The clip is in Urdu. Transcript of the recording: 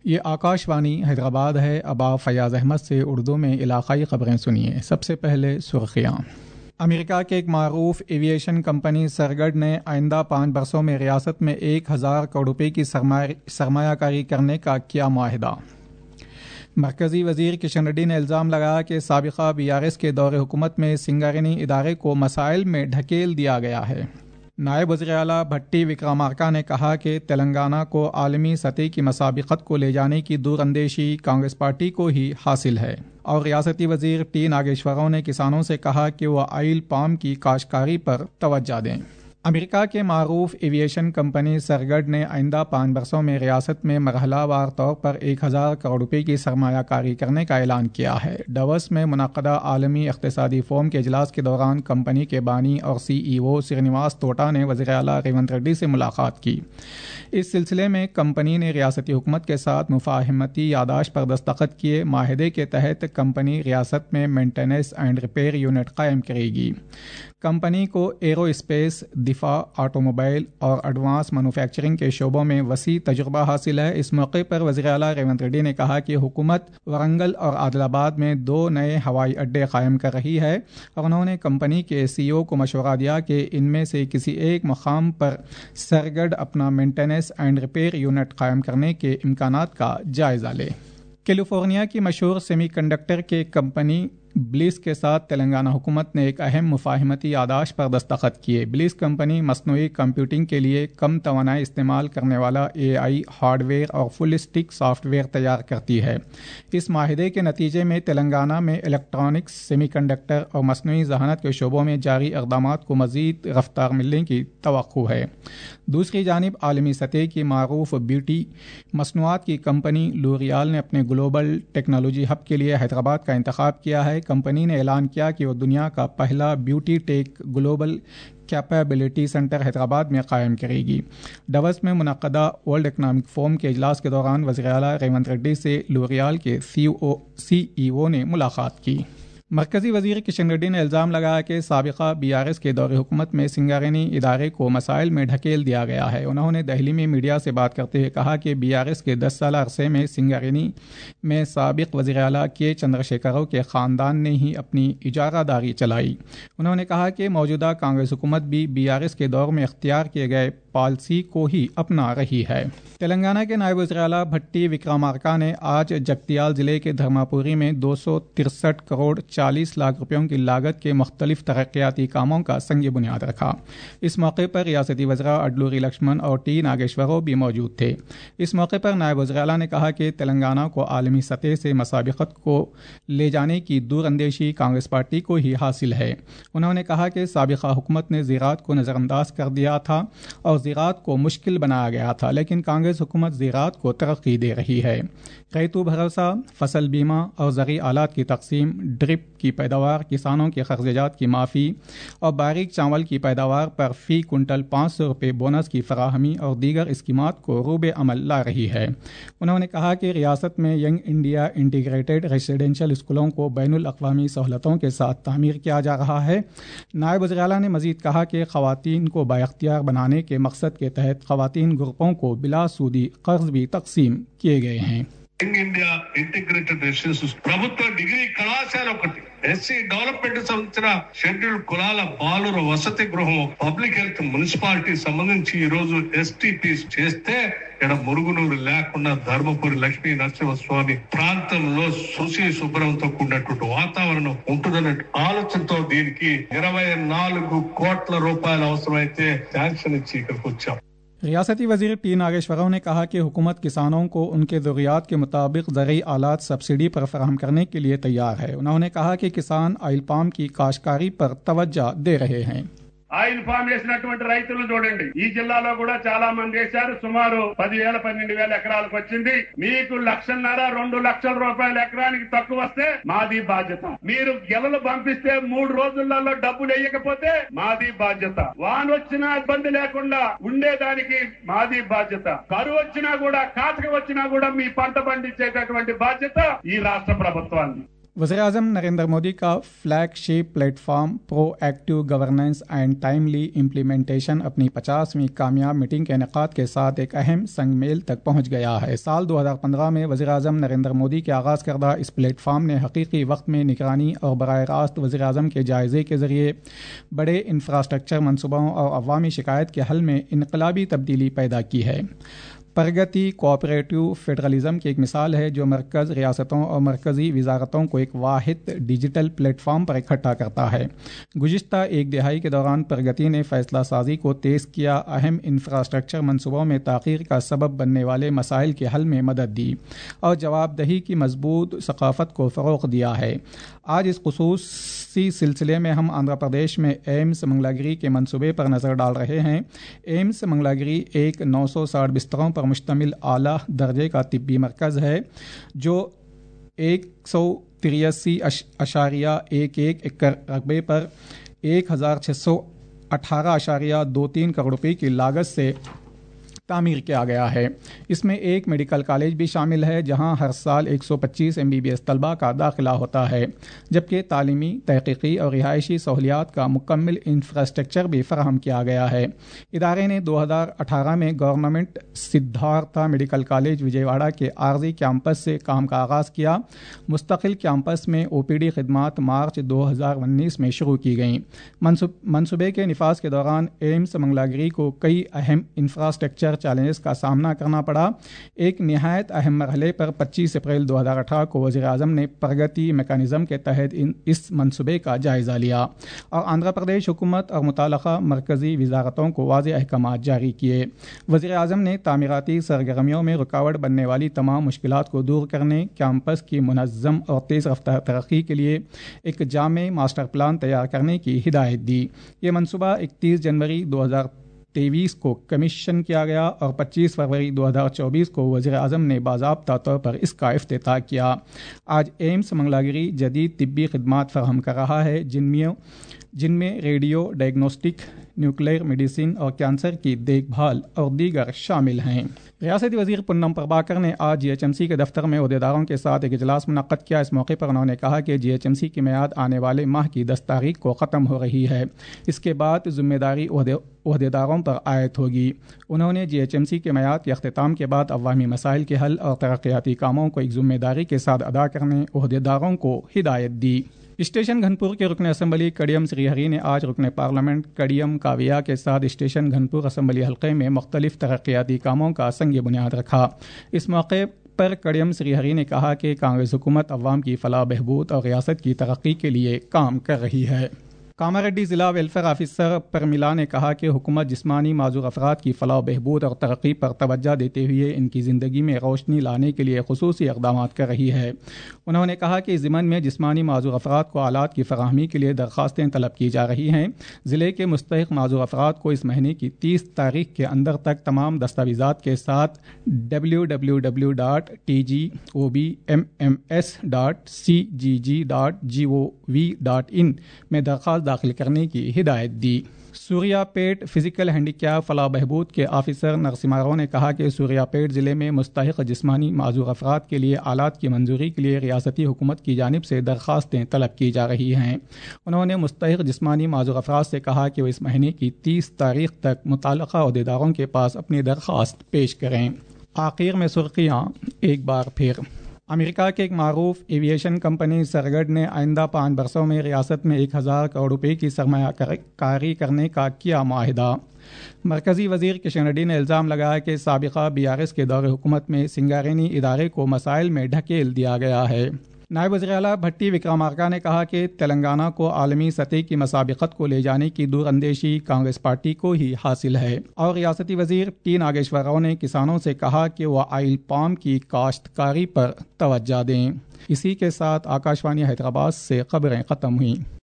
یہ آکاشوانی حیدرآباد ہے. اب آپ فیاض احمد سے اردو میں علاقائی خبریں سنیے. سب سے پہلے سرخیاں. امریکہ کے ایک معروف ایویشن کمپنی سرگڈ نے آئندہ 5 برسوں میں ریاست میں 1000 کروڑ روپے کی سرمایہ کاری کرنے کا کیا معاہدہ. مرکزی وزیر کشن ریڈی نے الزام لگایا کہ سابقہ BRS کے دور حکومت میں سنگارینی ادارے کو مسائل میں ڈھکیل دیا گیا ہے. نائب وزیر اعلیٰ بھٹی وکرامارکا نے کہا کہ تلنگانہ کو عالمی سطح کی مسابقت کو لے جانے کی دور اندیشی کانگریس پارٹی کو ہی حاصل ہے. اور ریاستی وزیر ٹی ناگیشورراؤ نے کسانوں سے کہا کہ وہ آئل پام کی کاشتکاری پر توجہ دیں. امریکہ کے معروف ایویشن کمپنی سرگڈ نے آئندہ 5 برسوں میں ریاست میں مرحلہ وار طور پر 1000 کروڑ روپے کی سرمایہ کاری کرنے کا اعلان کیا ہے. ڈاووس میں منعقدہ عالمی اقتصادی فورم کے اجلاس کے دوران کمپنی کے بانی اور CEO سرینیواس توٹا نے وزیر اعلیٰ ریونت ریڈی سے ملاقات کی. اس سلسلے میں کمپنی نے ریاستی حکومت کے ساتھ مفاہمتی یادداشت پر دستخط کیے. معاہدے کے تحت کمپنی ریاست میں مینٹیننس اینڈ ریپیئر یونٹ قائم کرے گی. کمپنی کو ایرو اسپیس، دفاع، آٹو موبائل اور ایڈوانس مینوفیکچرنگ کے شعبوں میں وسیع تجربہ حاصل ہے. اس موقع پر وزیر اعلیٰ ریونت ریڈی نے کہا کہ حکومت ورنگل اور عادل آباد میں 2 نئے ہوائی اڈے قائم کر رہی ہے اور انہوں نے کمپنی کے CEO کو مشورہ دیا کہ ان میں سے کسی ایک مقام پر سرگڈ اپنا مینٹیننس اینڈ ریپیئر یونٹ قائم کرنے کے امکانات کا جائزہ لے. کیلیفورنیا کی مشہور سیمی کنڈکٹر کے کمپنی بلیس کے ساتھ تلنگانہ حکومت نے ایک اہم مفاہمتی یادداشت پر دستخط کیے. بلیس کمپنی مصنوعی کمپیوٹنگ کے لیے کم توانائی استعمال کرنے والا AI ہارڈ ویئر اور فل اسٹیک سافٹ ویئر تیار کرتی ہے. اس معاہدے کے نتیجے میں تلنگانہ میں الیکٹرانکس، سیمی کنڈکٹر اور مصنوعی ذہانت کے شعبوں میں جاری اقدامات کو مزید رفتار ملنے کی توقع ہے. دوسری جانب عالمی سطح کی معروف بیوٹی مصنوعات کی کمپنی لوریال نے اپنے گلوبل ٹیکنالوجی ہب کے لیے حیدرآباد کا انتخاب کیا ہے. کمپنی نے اعلان کیا کہ وہ دنیا کا پہلا beauty tech global capability centre Hyderabad میں قائم کرے گی. ڈاووس میں منعقدہ ورلڈ اکنامک فورم کے اجلاس کے دوران وزیر اعلیٰ ریونت ریڈی سے لوریال کے CEO نے ملاقات کی. مرکزی وزیر کشن ریڈی نے الزام لگایا کہ سابقہ BRS کے دور حکومت میں سنگارینی ادارے کو مسائل میں ڈھکیل دیا گیا ہے. انہوں نے دہلی میں میڈیا سے بات کرتے ہوئے کہا کہ BRS کے 10 سالہ عرصے میں سنگارینی میں سابق وزیر اعلیٰ کے چندرشیکھر راؤ کے خاندان نے ہی اپنی اجارہ داری چلائی. انہوں نے کہا کہ موجودہ کانگریس حکومت بھی BRS کے دور میں اختیار کیے گئے پالیسی کو ہی اپنا رہی ہے. تلنگانہ کے نائب وزیر اعلیٰ بھٹی وکرامارکا نے آج جگتیال ضلع کے دھرماپوری میں 263 کروڑ 40 لاکھ روپیوں کی لاگت کے مختلف ترقیاتی کاموں کا سنگ بنیاد رکھا. اس موقع پر ریاستی وزراء اڈلوری لکشمن اور ٹی ناگیشورراؤ بھی موجود تھے. اس موقع پر نائب وزیر اعلیٰ نے کہا کہ تلنگانہ کو عالمی سطح سے مسابقت کو لے جانے کی دور اندیشی کانگریس پارٹی کو ہی حاصل ہے. انہوں نے کہا کہ سابقہ حکومت نے زراعت کو نظر انداز کر دیا تھا اور زراعت کو مشکل بنایا گیا تھا، لیکن کانگریس حکومت زراعت کو ترقی دے رہی ہے. ریتو بھروسہ، فصل بیمہ اور زرعی آلات کی تقسیم، ڈرپ کی پیداوار، کسانوں کے خرچات کی معافی اور باریک چاول کی پیداوار پر فی کنٹل 500 روپے بونس کی فراہمی اور دیگر اسکیمات کو روب عمل لا رہی ہے. انہوں نے کہا کہ ریاست میں ینگ انڈیا انٹیگریٹڈ ریزیڈینشل اسکولوں کو بین الاقوامی سہولتوں کے ساتھ تعمیر کیا جا رہا ہے. نائب وزیر اعلیٰ نے مزید کہا کہ خواتین کو بااختیار بنانے کے مقصد کے تحت خواتین گروپوں کو بلا سودی قرض بھی తقسీమ్ किए गए हैं. ఇండియా ఇంటిగ్రేటెడ్ రెసిడెన్షియల్ ప్రభుత్వ డిగ్రీ కళాశాల ఒకటి, ఎస్సీ డెవలప్మెంట్ సంబంధించిన షెడ్యూల్డ్ కులాల బాలుర వసతి గృహం, పబ్లిక్ హెల్త్ మున్సిపాలిటీ సంబంధించి ఈ రోజు STPs చేస్తే ఇక్కడ మురుగునూరు లేకుండా ధర్మపురి లక్ష్మీ నరసింహస్వామి ప్రాంతంలో శుచి శుభ్రంతో కూడినటువంటి వాతావరణం ఉంటుందనే ఆలోచనతో దీనికి 24 కోట్ల రూపాయలు అవసరమైతే శాంక్షన్ ఇచ్చి ఇక్కడికి వచ్చాం. ریاستی وزیر ٹی ناگیشورراؤ نے کہا کہ حکومت کسانوں کو ان کے ضروریات کے مطابق زرعی آلات سبسڈی پر فراہم کرنے کے لیے تیار ہے. انہوں نے کہا کہ کسان آئل پام کی کاشتکاری پر توجہ دے رہے ہیں. ఆయిల్ ఫామ్ చేసినటువంటి రైతులు చూడండి, ఈ జిల్లాలో కూడా చాలా మంది చేశారు. సుమారు 10,000-12,000 ఎకరాలకు వచ్చింది. మీకు 1,50,000-2 లక్షల రూపాయల ఎకరానికి తక్కువ వస్తే మాది బాధ్యత. మీరు గెలలు పంపిస్తే 3 రోజులలో డబ్బులు వేయకపోతే మాది బాధ్యత. వాన్ వచ్చినా ఇబ్బంది లేకుండా ఉండేదానికి మాది బాధ్యత. కరువు వచ్చినా కూడా, కాటక వచ్చినా కూడా మీ పంట పండించేటటువంటి బాధ్యత ఈ రాష్ట్ర ప్రభుత్వాన్ని. वज़ीर-ए-आज़म नरेंद्र मोदी का flagship platform proactive governance and timely implementation अपनी 50वीं कामयाब मीटिंग के इनेकाद के साथ एक अहम संगमेल तक पहुंच गया है। साल 2015 में वज़ीर-ए-आज़म नरेंद्र मोदी के आगाज़ करदा इस प्लेटफॉर्म ने हकीकी वक्त में निगरानी और बराह रास्त वज़ीर-ए-आज़म के जायज़े के ज़रिए बड़े इंफ्रास्ट्रक्चर मनसूबों और अवामी शिकायत के हल में इनकलाबी तब्दीली पैदा की है। प्रगति कोऑपरेटिव फेडरलिज्म की एक मिसाल है जो मरकज़ रियासतों और मरकज़ी वजारतों को एक वाहिद डिजिटल प्लेटफॉर्म पर इकट्ठा करता है। गुज़िश्ता एक दिहाई के दौरान प्रगति ने फ़ैसला साजी को तेज़ किया, अहम इंफ्रास्ट्रक्चर मनसूबों में ताख़ीर का सबब बनने वाले मसाइल के हल में मदद दी और जवाबदही की मजबूत सकाफ़त को फ़रोग़ दिया है। आज इस ख़ुसूसी सिलसिले में हम आंध्र प्रदेश में एम्स मंगलागिरी के मनसूबे पर नज़र डाल रहे हैं। एम्स मंगलागिरी एक 960 बिस्तरों पर मुश्तमिल आला दर्जे का तिब्बी मरकज़ है जो 183.11 एकड़ रकबे पर 1618.23 करोड़ रुपये की लागत से तामीर किया गया है। इसमें एक मेडिकल कॉलेज भी शामिल है जहां हर साल 125 MBBS तलबा का दाखिला होता है, जबकि तालीमी, तहक़ीक़ी और रिहायशी सहूलियात का मुकम्मल इंफ्रास्ट्रक्चर भी फराहम किया गया है। इदारे ने 2018 में government Siddhartha medical college Vijayawada के आर्जी कैंपस से काम का आगाज़ किया। मुस्तकिल कैंपस में OPD खिदमात मार्च 2019 में शुरू की गईं। मनसूबे के निफाज के दौरान एम्स मंगलागिरी को कई अहम इंफ्रास्ट्रक्चर चैलेंजेस का सामना करना पड़ा। एक निहायत अहम मरहले पर 25 अप्रैल 2018 को वज़ीर-ए-आज़म ने प्रगति मैकेनिज़्म के तहत इस मनसूबे का जायज़ा लिया और आंध्र प्रदेश हुकूमत और मुताल्लिक़ा मरकज़ी वज़ारतों को वाज़ेह अहकामात जारी किए। वज़ीर-ए-आज़म ने तामीराती सरगर्मियों में रुकावट बनने वाली तमाम मुश्किलात को दूर करने, कैंपस की मुनज़्ज़म और तेज़ रफ्तार तरक्की के लिए एक जामे मास्टर प्लान तैयार करने की हिदायत दी। ये मनसूबा 31 जनवरी 2023 को कमीशन किया गया और 25 फरवरी 2024 को वज़ीर-ए-आज़म ने बाज़ाब्ता तौर पर इसका इफ्तिताह किया। आज एम्स मंगलागिरी जदीद तिब्बी खिदमात फराहम कर रहा है जिनमें रेडियो डायग्नोस्टिक, न्यूक्लियर मेडिसिन और कैंसर की देखभाल और दीगर शामिल हैं। रियासती वज़ीर पुन्नम प्रभाकर ने आज GHMC के दफ्तर में ओहदेदारों के साथ एक इजलास मुनक्कद किया। इस मौके पर उन्होंने कहा कि GHMC की मियाद आने वाले माह की 10 तारीख को ख़त्म हो रही है। इसके बाद जिम्मेदारी ओहदेदारों पर आयत होगी। उन्होंने GHMC के मियाद के अख्तिताम के बाद अवामी मसाइल के हल और तरक्याती कामों को एक जिम्मेदारी के साथ अदा करने ओहदेदारों को हिदायत दी। स्टेशन घनपुर के रुकन असम्बली कड़ियम श्रीहरी ने आज रुकन पार्लियामेंट कड़ियम काविया के साथ स्टेशन घनपुर असम्बली हल्के में मुख्तलिफ तरक्याती कामों का संग बुनियाद रखा। इस मौके पर कड़ियम श्रीहरी ने कहा कि कांग्रेस हुकूमत अवाम की फलाह बहबूद और रियासत की तरक्की के लिए काम कर रही है। कामारेड्डी ज़िला वेलफेयर ऑफिसर परमिला ने कहा कि हुकूमत जिस्मानी माजूर अफराद की फलाह बहबूद और तरक्की पर तवज्जो देते हुए इनकी ज़िंदगी में रोशनी लाने के लिए खुसूसी इक़दाम कर रही है। उन्होंने कहा कि ज़िमन में जिस्मानी माजूर अफराद को आलात की फराहमी के लिए दरख्वास्तें तलब की जा रही हैं। ज़िले के मुस्तहिक़ माजूर अफराद को इस महीने की 30 तारीख के अंदर तक तमाम दस्तावेज़ात के साथ www.tgobms.cgg.gov.in में दरख्वास्त दाखिल करने की हिदायत दी। सूर्यापेट फिजिकल हैंडीकैप फलाह बहबूद के ऑफिसर नरसिम्हा राव ने कहा कि सूर्यापेट ज़िले में मुस्तहिक़ जिस्मानी माजूर अफराद के लिए आलात की मंजूरी के लिए रियासती हुकूमत की जानिब से दरख्वास्तें तलब की जा रही हैं। उन्होंने मुस्तहिक़ जिस्मानी माजूर अफराद से कहा कि वो इस महीने की 30 तारीख तक मुताल्लिक़ा ओहदेदारों के पास अपनी दरख्वास्त पेश करें। आखिर में सुर्खियाँ एक बार फिर। अमेरिका के एक मारूफ एविएशन कंपनी सरगड ने आइंदा 5 बरसों में रियासत में 1000 करोड़ रुपए की सरमायाकारी करने का किया मुआहिदा। मरकज़ी वज़ीर किशन रेड्डी ने इल्ज़ाम लगाया कि साबिक़ा BRS के दौरे हुकूमत में सिंगारेनी इदारे को मसाइल में ढकेल दिया गया है। नायब वज़ीर आला भट्टी विक्रमार्का ने कहा कि तेलंगाना को आलमी सतह की मसाबिक़त को ले जाने की दूरअंदेशी कांग्रेस पार्टी को ही हासिल है। और रियासती वज़ीर T नागेश्वर राव ने किसानों से कहा कि वह ऑयल पाम की काश्तकारी पर तवज्जो दें। इसी के साथ आकाशवाणी हैदराबाद से खबरें ख़त्म हुई।